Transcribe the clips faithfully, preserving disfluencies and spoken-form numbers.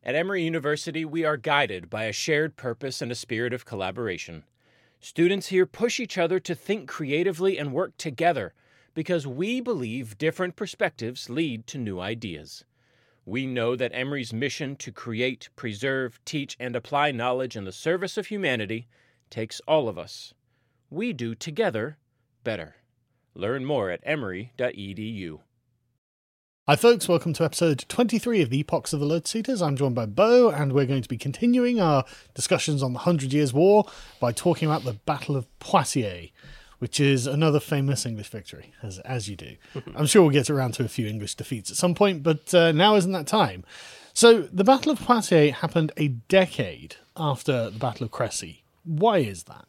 At Emory University, we are guided by a shared purpose and a spirit of collaboration. Students here push each other to think creatively and work together because we believe different perspectives lead to new ideas. We know that Emory's mission to create, preserve, teach, and apply knowledge in the service of humanity takes all of us. We do together better. Learn more at emory dot e d u. Hi folks, welcome to episode twenty-three of the Epochs of the Lotus-Eaters. I'm joined by Beau, and we're going to be continuing our discussions on the Hundred Years' War by talking about the Battle of Poitiers, which is another famous English victory, as as you do. I'm sure we'll get around to a few English defeats at some point, but uh, now isn't that time. So the Battle of Poitiers happened a decade after the Battle of Crécy. Why is that?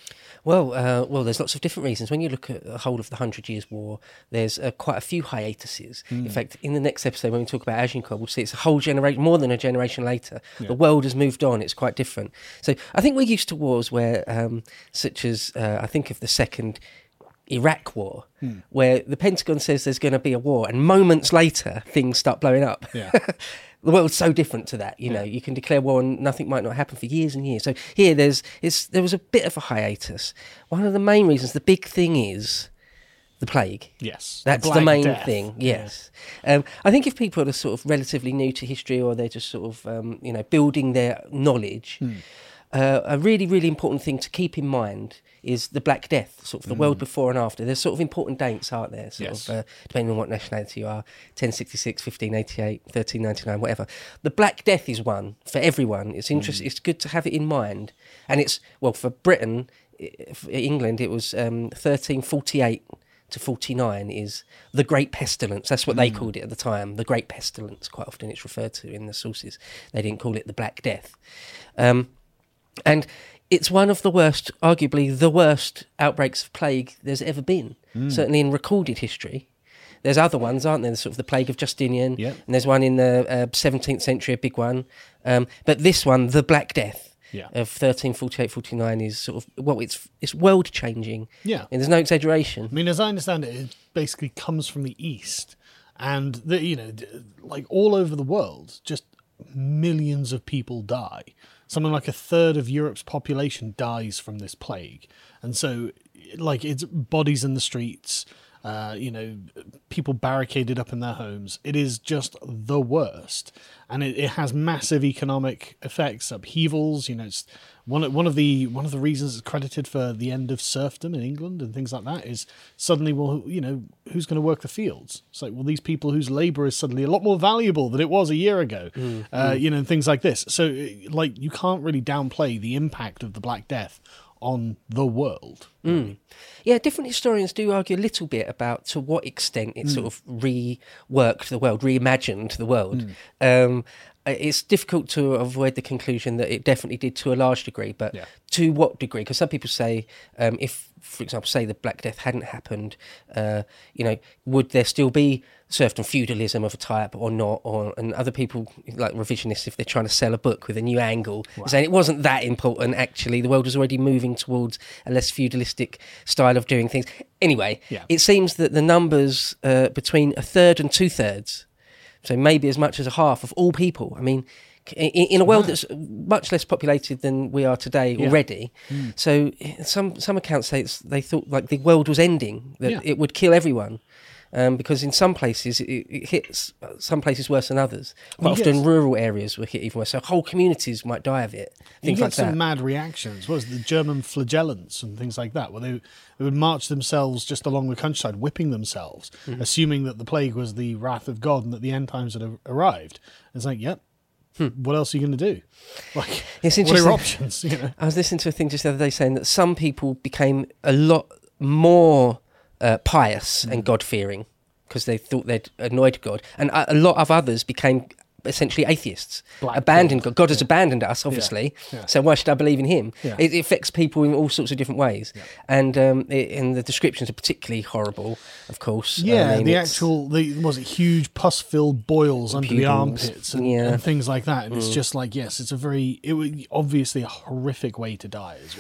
Well, uh, well, there's lots of different reasons. When you look at the whole of the Hundred Years' War, there's uh, quite a few hiatuses. Mm. In fact, in the next episode, when we talk about Agincourt, we'll see it's a whole generation, more than a generation later. Yeah. The world has moved on. It's quite different. So I think we're used to wars where, um, such as, uh, I think of the second Iraq war, mm. where the Pentagon says there's going to be a war, and moments later, things start blowing up. Yeah. The world's so different to that, you know. Yeah. You can declare war and nothing might not happen for years and years. So here, there's it's there was a bit of a hiatus. One of the main reasons, the big thing is the plague. Yes, that's the, the main death. thing. Yes, yeah. um, I think if people are sort of relatively new to history, or they're just sort of um, you know building their knowledge, mm. uh, a really really important thing to keep in mind is the Black Death, sort of the mm. world before and after. There's sort of important dates, aren't there? Sort yes. of, uh, depending on what nationality you are, ten sixty-six, fifteen eighty-eight, thirteen ninety-nine, whatever. The Black Death is one for everyone. It's interesting. Mm. It's good to have it in mind. And it's, well, for Britain, for England, it was um, thirteen forty-eight to forty-nine is the Great Pestilence. That's what mm. they called it at the time, the Great Pestilence. Quite often it's referred to in the sources. They didn't call it the Black Death. Um, and it's one of the worst, arguably the worst outbreaks of plague there's ever been, mm. certainly in recorded history. There's other ones, aren't there? There's sort of the Plague of Justinian, yep. and there's one in the uh, seventeenth century, a big one. Um, but this one, the Black Death yeah. of thirteen forty-eight forty-nine is sort of, well, it's it's world-changing. Yeah. And there's no exaggeration. I mean, as I understand it, it basically comes from the East. And, the, you know, like all over the world, just millions of people die. Something like a third of Europe's population dies from this plague. And so, like, it's bodies in the streets, uh, you know, people barricaded up in their homes. It is just the worst. And it, it has massive economic effects, upheavals. You know, it's one, one of the one of the reasons it's credited for the end of serfdom in England and things like that is suddenly, well, you know, who's going to work the fields? It's like, well, these people whose labour is suddenly a lot more valuable than it was a year ago, mm, uh, mm. you know, and things like this. So, like, you can't really downplay the impact of the Black Death on the world. Mm. Yeah, different historians do argue a little bit about to what extent it mm. sort of reworked the world, reimagined the world. Mm. Um, it's difficult to avoid the conclusion that it definitely did to a large degree, but yeah. to what degree? Because some people say, um, if, for example, say the Black Death hadn't happened, uh, you know, would there still be serfdom, feudalism of a type or not? Or and other people, like revisionists, if they're trying to sell a book with a new angle, wow. saying it wasn't that important, actually. The world was already moving towards a less feudalistic style of doing things. Anyway, yeah. it seems that the numbers uh, between a third and two-thirds, so maybe as much as a half of all people, I mean, in, in a world that's much less populated than we are today yeah. already. Mm. So some some accounts say it's, they thought like the world was ending, that yeah. it would kill everyone. Um, because in some places it, it hits some places worse than others. Quite yes. often rural areas were hit even worse. So whole communities might die of it. Things you get like some that. mad reactions. What was it, the German flagellants and things like that, where they, they would march themselves just along the countryside, whipping themselves, mm-hmm. assuming that the plague was the wrath of God and that the end times had arrived. It's like, yep. Hmm. What else are you going to do? Like, it's what are your options? You know? I was listening to a thing just the other day saying that some people became a lot more uh, pious mm. and God-fearing because they thought they'd annoyed God, and a, a lot of others became essentially atheists, Black abandoned God. God. God has yeah. abandoned us, obviously, yeah. Yeah. so why should I believe in him? Yeah. It, it affects people in all sorts of different ways, yeah. and um, it, and the descriptions are particularly horrible, of course. Yeah, I mean, the actual, the, was it huge pus-filled boils under the armpits and, yeah. and things like that, and mm. it's just like, yes, it's a very, it was obviously a horrific way to die as well.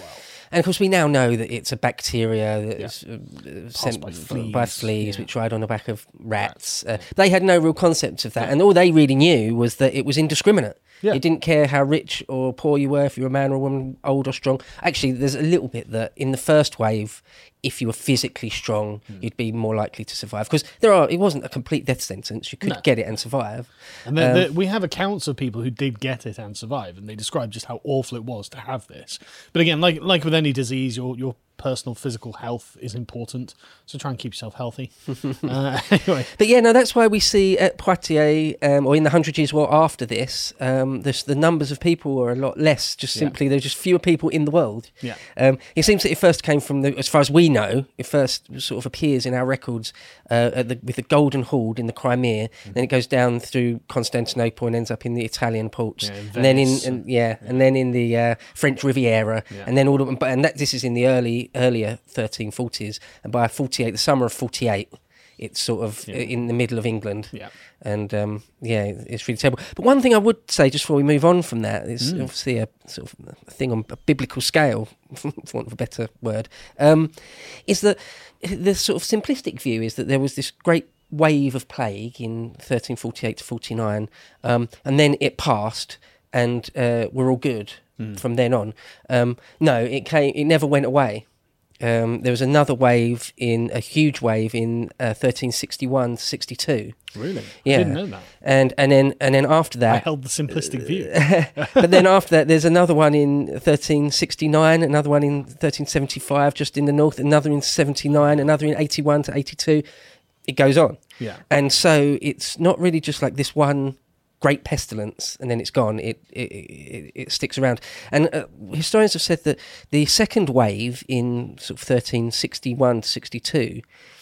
And of course, we now know that it's a bacteria that's Yeah. uh, sent by by fleas, fleas, fleas yeah. which ride on the back of rats. Rats, Uh, they had no real concept of that, and all they really knew was that it was indiscriminate. Yeah. It didn't care how rich or poor you were, if you were a man or a woman, old or strong. Actually, there's a little bit that in the first wave, if you were physically strong, Hmm. you'd be more likely to survive. Because there are, it wasn't a complete death sentence. You could No. get it and survive. And then Um, the, we have accounts of people who did get it and survive, and they describe just how awful it was to have this. But again, like like with any disease, your your personal physical health is important, so try and keep yourself healthy. uh, anyway, But yeah, no, that's why we see at Poitiers, um, or in the Hundred Years' War after this, um, this, the numbers of people are a lot less. Just Yeah. simply, there's just fewer people in the world. Yeah. Um, it seems that it first came from the, as far as we know, it first sort of appears in our records uh, at the, with the Golden Horde in the Crimea. Mm-hmm. Then it goes down through Constantinople and ends up in the Italian ports, Yeah, in and then in Venice. and, yeah, and then in the uh, French Riviera, Yeah. and then all of, but and that this is in the early earlier thirteen forties, and by forty-eight, the summer of forty-eight, it's sort of Yeah. in the middle of England. yeah, And um, yeah, it's really terrible. But one thing I would say, just before we move on from that, is Mm. obviously a sort of a thing on a biblical scale, for want of a better word, um, is that the sort of simplistic view is that there was this great wave of plague in thirteen forty-eight to forty-nine, um, and then it passed, and uh, we're all good Mm. from then on. Um, no, it came. It never went away. Um, there was another wave in a huge wave in uh, thirteen sixty-one to sixty-two. really. Yeah. I didn't know that. And and then and then after I that, held the simplistic view. but then after that, there's another one in thirteen sixty-nine, another one in thirteen seventy-five, just in the north, another in seventy-nine, another in eighty-one to eighty-two. It goes on, Yeah, and so it's not really just like this one great pestilence and then it's gone. It it, it, it sticks around, and uh, historians have said that the second wave in sort of thirteen sixty-one to sixty-two,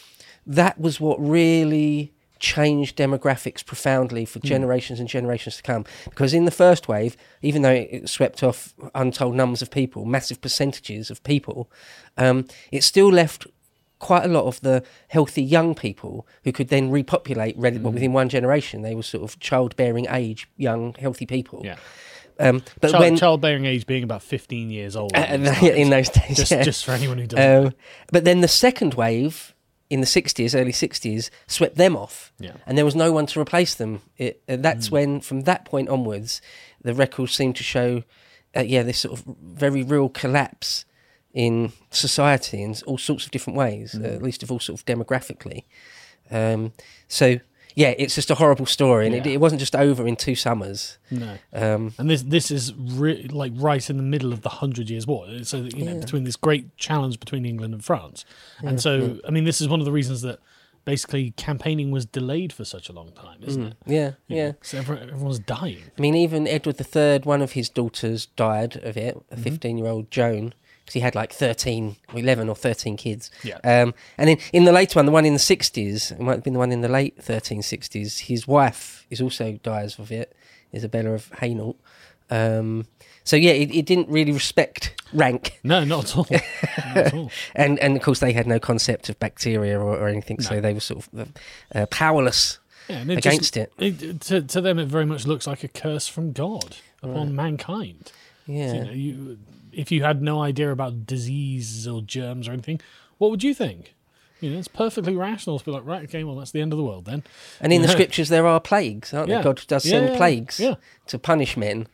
that was what really changed demographics profoundly for generations and generations to come. Because in the first wave, even though it swept off untold numbers of people, massive percentages of people, um, it still left quite a lot of the healthy young people who could then repopulate ready, well, within one generation. They were sort of childbearing age, young, healthy people. yeah. Um, but Child, when childbearing age being about fifteen years old. uh, in those times. in those days, just yeah. just for anyone who doesn't. Um, but then the second wave in the sixties, early sixties, swept them off, Yeah. and there was no one to replace them. It, uh, that's Mm. when, from that point onwards, the records seem to show, uh, yeah, this sort of very real collapse in society in all sorts of different ways, Mm. uh, at least of all sort of demographically. Um, so yeah, it's just a horrible story, and it, Yeah. it wasn't just over in two summers. No. Um, And this this is re- like right in the middle of the Hundred Years' War. So that, you know, Yeah. between this great challenge between England and France, and so I mean, this is one of the reasons that basically campaigning was delayed for such a long time, isn't mm, it? yeah, You yeah. know, 'cause everyone, everyone's dying. I mean, even Edward the Third, one of his daughters died of it, a fifteen-year-old Joan, because he had like thirteen, or eleven or thirteen kids. Yeah. Um, and then in the later one, the one in the sixties, it might have been the one in the late thirteen sixties, his wife is also dies of it, Isabella of Hainault. Um, so yeah, it, it didn't really respect rank. No, not at all. Not at all. And, and of course, they had no concept of bacteria or, or anything, so No. they were sort of uh, uh, powerless Yeah, and it against just, it. it. To, to them, it very much looks like a curse from God upon mankind. Yeah. You know, you, if you had no idea about disease or germs or anything, what would you think? You know, it's perfectly rational to be like, right, okay, well, that's the end of the world then. And in the Yeah. scriptures, there are plagues, aren't Yeah. there? God does Yeah, send yeah, plagues yeah. to punish men.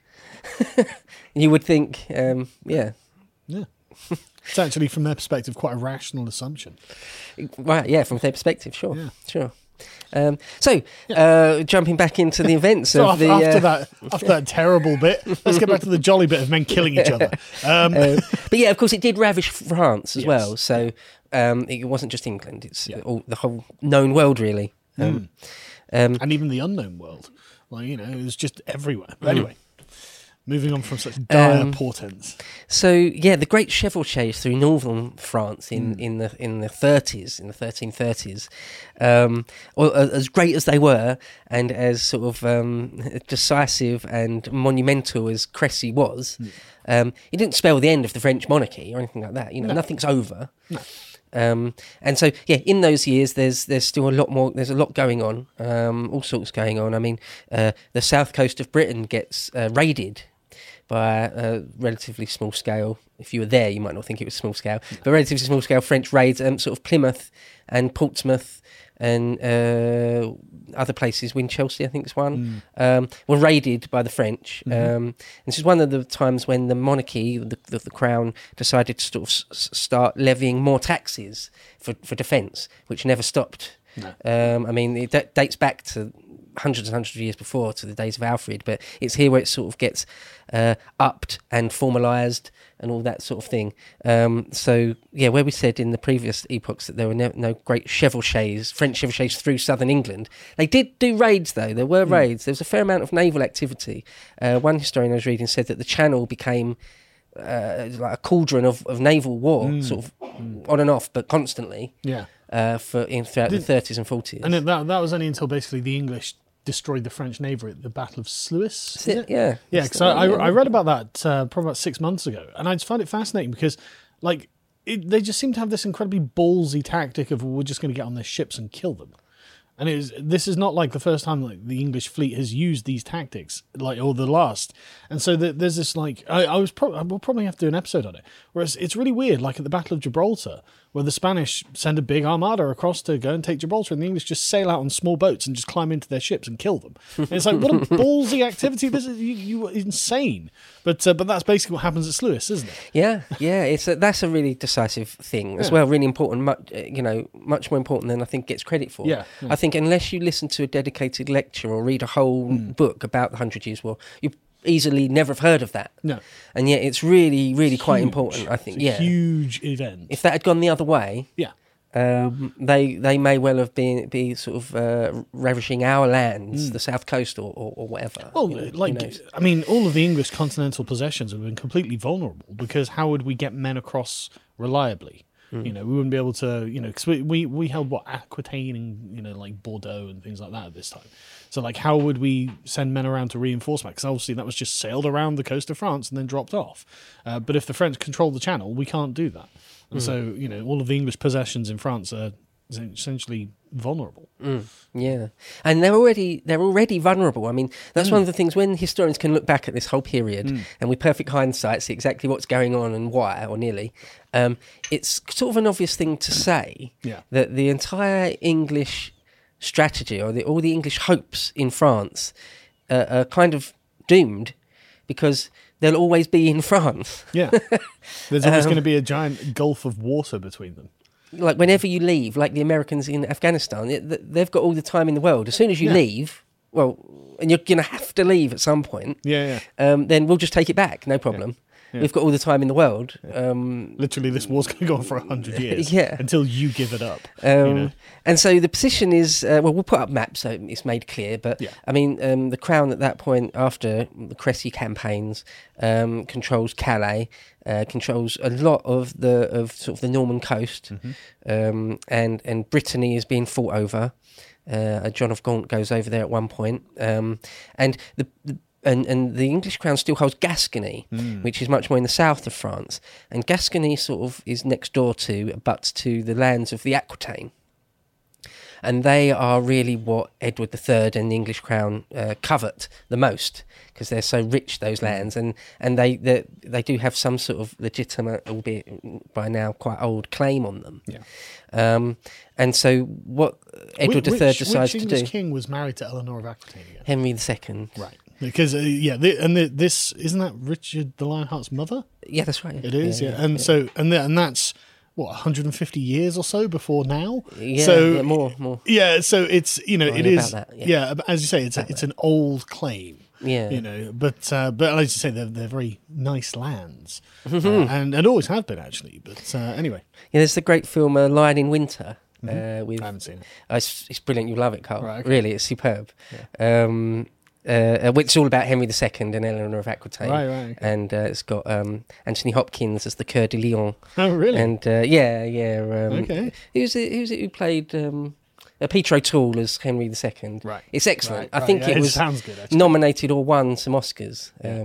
You would think, um, yeah, Yeah. It's actually, from their perspective, quite a rational assumption. right, yeah, from their perspective, sure, Yeah. sure. Um, so, uh, jumping back into the events So of after, the, after uh, that, after that terrible bit, let's get back to the jolly bit of men killing each other. Um, uh, but yeah, of course, it did ravage France as Yes. well. So um, it wasn't just England; it's Yeah. all, the whole known world, really. Um, um, and even the unknown world. Like, you know, it was just everywhere. But Mm. anyway, moving on from such dire Um, portents. So yeah, the great chevauchés through northern France Hmm. in, in the in the thirties, in the thirteen thirties, um, or, uh, as great as they were, and as sort of um, decisive and monumental as Crécy was, Hmm. um, it didn't spell the end of the French monarchy or anything like that. You know, No. nothing's over. No. Um, and so, yeah, in those years, there's there's still a lot more. There's a lot going on, um, all sorts going on. I mean, uh, the south coast of Britain gets uh, raided by a relatively small scale. If you were there, you might not think it was small scale, but relatively small scale French raids, um, sort of Plymouth and Portsmouth and uh, other places, Winchelsea I think is one, mm. um, were raided by the French. Mm-hmm. Um, this is one of the times when the monarchy, the, the, the crown, decided to sort of s- start levying more taxes for, for defence, which never stopped. No. Um, I mean, it d- dates back to hundreds and hundreds of years before, to the days of Alfred, but it's here where it sort of gets uh, upped and formalised and all that sort of thing. Um, so, yeah, where we said in the previous epochs that there were no, no great chevauchés, French chevauchés through southern England, they did do raids, though. There were mm. raids. There was a fair amount of naval activity. Uh, one historian I was reading said that the Channel became uh, like a cauldron of, of naval war, mm. sort of mm. on and off, but constantly. Yeah. Uh, for in throughout did, the thirties and forties. And it, that, that was only until basically the English destroyed the French navy at the Battle of Sluis. Is it? Yeah. Yeah, because I, I, I read about that uh, probably about six months ago, and I just found it fascinating because, like, it, they just seem to have this incredibly ballsy tactic of, well, we're just going to get on their ships and kill them. And it is, this is not like the first time like the English fleet has used these tactics, like or the last. And so the, there's this like I, I was pro- we'll probably have to do an episode on it. Whereas it's really weird, like at the Battle of Gibraltar, where the Spanish send a big armada across to go and take Gibraltar, and the English just sail out on small boats and just climb into their ships and kill them. And it's like, what a ballsy activity! This is you, you were insane. But uh, but that's basically what happens at Sluis, isn't it? Yeah, yeah. It's a, that's a really decisive thing as yeah. well. Really important. Much, you know, much more important than I think gets credit for. Yeah, yeah. I think unless you listen to a dedicated lecture or read a whole mm. book about the Hundred Years' War, you easily never have heard of that. No. And yet it's really, really it's quite huge. important, I think. It's a yeah. huge event. If that had gone the other way, yeah. Um, they they may well have been be sort of uh, ravishing our lands, mm. the south coast or, or, or whatever. Well, you know, like I mean, all of the English continental possessions have been completely vulnerable because how would we get men across reliably? Mm. You know, we wouldn't be able to. You know, because we, we we held what Aquitaine and you know like Bordeaux and things like that at this time. So like, how would we send men around to reinforce that? Because obviously that was just sailed around the coast of France and then dropped off. Uh, but if the French control the Channel, we can't do that. And mm. so, you know, all of the English possessions in France are essentially vulnerable. Mm. Yeah, and they're already they're already vulnerable. I mean, that's mm. one of the things when historians can look back at this whole period mm. and with perfect hindsight see exactly what's going on and why, or nearly. Um, it's sort of an obvious thing to say yeah. that the entire English strategy or the, all the English hopes in France uh, are kind of doomed because they'll always be in France. Yeah, there's always um, going to be a giant gulf of water between them. Like whenever you leave, like the Americans in Afghanistan, it, they've got all the time in the world. As soon as you yeah. leave, well, and you're going to have to leave at some point, yeah, yeah. Um, then we'll just take it back, no problem. Yeah. Yeah. We've got all the time in the world. Um, Literally, this war's going to go on for a hundred years yeah. until you give it up. Um, you know? And so the position is, uh, well, we'll put up maps so it's made clear. But, yeah. I mean, um, the Crown at that point, after the Cressy campaigns, um, controls Calais, uh, controls a lot of the of sort of the Norman coast, mm-hmm. um, and, and Brittany is being fought over. Uh, John of Gaunt goes over there at one point. Um, and the... the And, and the English crown still holds Gascony, mm. which is much more in the south of France. And Gascony sort of is next door to, butts to the lands of the Aquitaine. And they are really what Edward the Third and the English crown uh, covet the most, because they're so rich, those lands. And, and they, they they do have some sort of legitimate, albeit by now quite old, claim on them. Yeah. Um, and so what Edward which, the Third decides which to do... Which English king was married to Eleanor of Aquitaine again? Henry the Second. Right. Because, uh, yeah, the, and the, this, isn't that Richard the Lionheart's mother? Yeah, that's right. It is, yeah. yeah, yeah. And yeah. so, and, the, and that's, what, one hundred fifty years or so before now? Yeah, so, yeah more, more. Yeah, so it's, you know, oh, it yeah, is, that, yeah. yeah, as you say, it's a, about it's that. an old claim. Yeah. You know, but, uh, but as you say, they're, they're very nice lands. uh, and, and always have been, actually. But uh, anyway. Yeah, there's the great film uh, Lion in Winter. Mm-hmm. Uh, with, I haven't seen it. Uh, it's, it's brilliant. You'll love it, Carl. Right, okay. Really, it's superb. Yeah. Um, uh, which is all about Henry the Second and Eleanor of Aquitaine. Right, right. Okay. And uh, it's got um, Anthony Hopkins as the Coeur de Lion. Oh, really? And uh, yeah, yeah. Um, okay. Who's it? Who's it who played um, uh, Peter O'Toole as Henry the Second? Right. It's excellent. Right, I right, think yeah, it it was sounds good, actually. nominated or won some Oscars. Yeah. Um,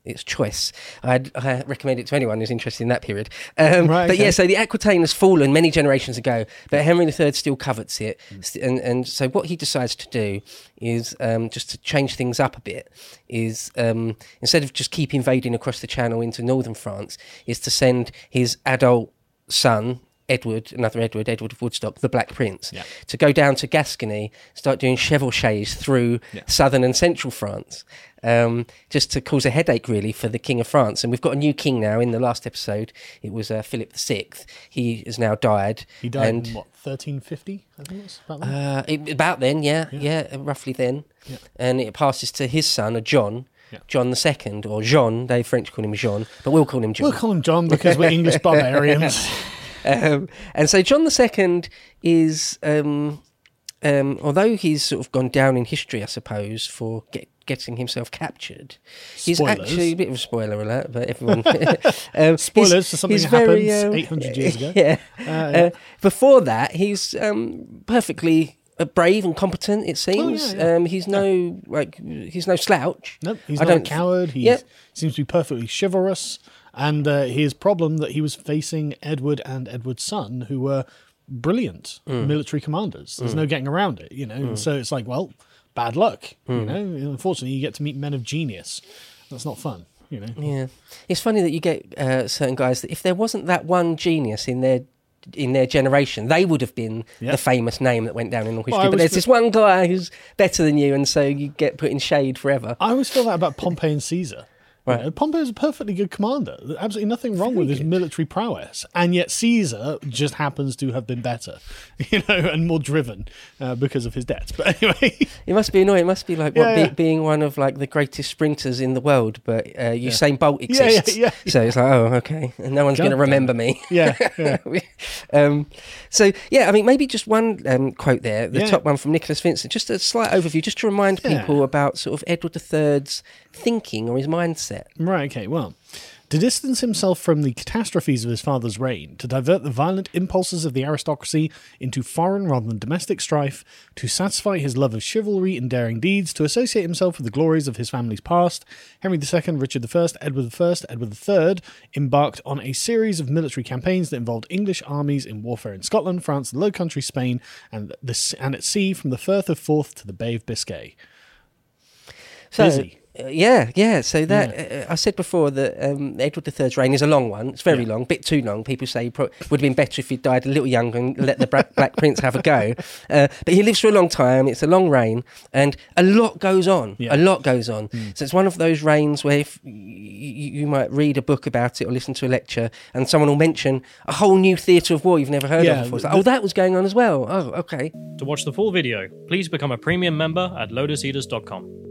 its choice. I'd, I recommend it to anyone who's interested in that period. Um, Right, but okay. yeah, so the Aquitaine has fallen many generations ago, but Henry the Third still covets it. Mm. And, and so what he decides to do is, um, just to change things up a bit, is um, instead of just keep invading across the Channel into northern France, is to send his adult son, Edward, another Edward, Edward of Woodstock, the Black Prince, Yeah. to go down to Gascony, start doing chevauchés through Yeah. southern and central France, um, just to cause a headache, really, for the King of France. And we've got a new king now. In the last episode, it was uh, Philip the Sixth. He has now died. He died and, in, what, thirteen fifty, I think it was? About that? Uh, it- about then, yeah, yeah, uh, roughly then. Yeah. And it passes to his son, a John, Yeah. John the Second, or Jean. They French call him Jean, but we'll call him John. We'll call him John because we're English barbarians. Um, and so John the Second is, um, um, although he's sort of gone down in history, I suppose, for get, getting himself captured, he's Spoilers. actually a bit of a spoiler alert, but everyone um, Spoilers he's- for something he's that very, happened um, eight hundred years ago. Yeah. Uh, yeah. Uh, before that, he's um, perfectly uh, brave and competent. It seems Oh, yeah, yeah. Um, he's no like he's no slouch. Nope, he's I not a don't- coward. He Yep. seems to be perfectly chivalrous. And uh, his problem that he was facing Edward and Edward's son, who were brilliant Mm. military commanders. There's no getting around it, you know. And so it's like, well, bad luck, Mm. you know. Unfortunately, you get to meet men of genius. That's not fun, you know. Yeah, it's funny that you get uh, certain guys that if there wasn't that one genius in their in their generation, they would have been Yeah. the famous name that went down in all history. Well, I but was there's the- this one guy who's better than you, and so you get put in shade forever. I always feel that about Pompey and Caesar. You Right. know, Pompey was a perfectly good commander. There's absolutely nothing wrong with his military prowess. And yet Caesar just happens to have been better, you know, and more driven uh, because of his debts. But anyway, It must be annoying. It must be like what, Yeah, be, yeah. being one of like the greatest sprinters in the world, but uh, Usain Bolt Yeah, yeah, exists. yeah. So it's like, oh, okay, and no one's God going to remember me. yeah, yeah. um, so yeah, I mean, maybe just one um, quote there, the Yeah. top one from Nicholas Vincent, just a slight overview, just to remind Yeah. people about sort of Edward the Third's thinking or his mindset. Right, okay, well, to distance himself from the catastrophes of his father's reign, to divert the violent impulses of the aristocracy into foreign rather than domestic strife, to satisfy his love of chivalry and daring deeds, to associate himself with the glories of his family's past, Henry the Second, Richard the First, Edward the First, Edward the Third embarked on a series of military campaigns that involved English armies in warfare in Scotland, France, the Low Countries, Spain, and, the, and at sea from the Firth of Forth to the Bay of Biscay. So, Busy. uh, yeah, yeah. So that uh, I said before that um, Edward the Third's reign is a long one. It's very Yeah. long, a bit too long. People say he pro- would have been better if he'd died a little younger and let the Bra- Black Prince have a go. Uh, but he lives for a long time. It's a long reign, and a lot goes on. Yeah. A lot goes on. So it's one of those reigns where if y- y- you might read a book about it or listen to a lecture, and someone will mention a whole new theatre of war you've never heard Yeah, of before. It's like, the- oh, that was going on as well. Oh, okay. To watch the full video, please become a premium member at lotus eaters dot com.